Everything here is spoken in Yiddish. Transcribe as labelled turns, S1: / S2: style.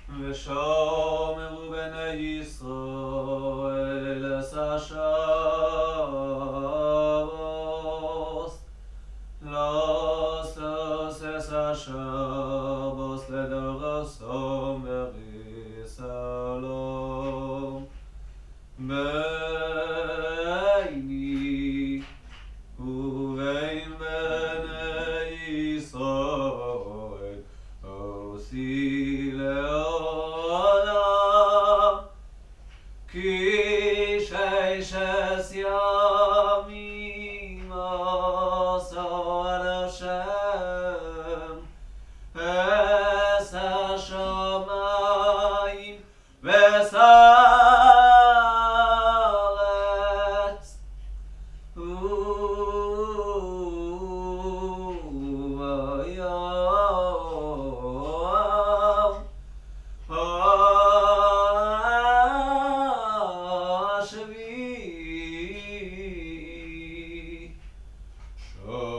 S1: ושומרו בני ישראל אס השבוס לעשות אס השבוס לדרסום וריסלום ביני ובין בני ישראל עושי לעולם כי ששת ימים עשה השם את השמים ואת הארץ השביעי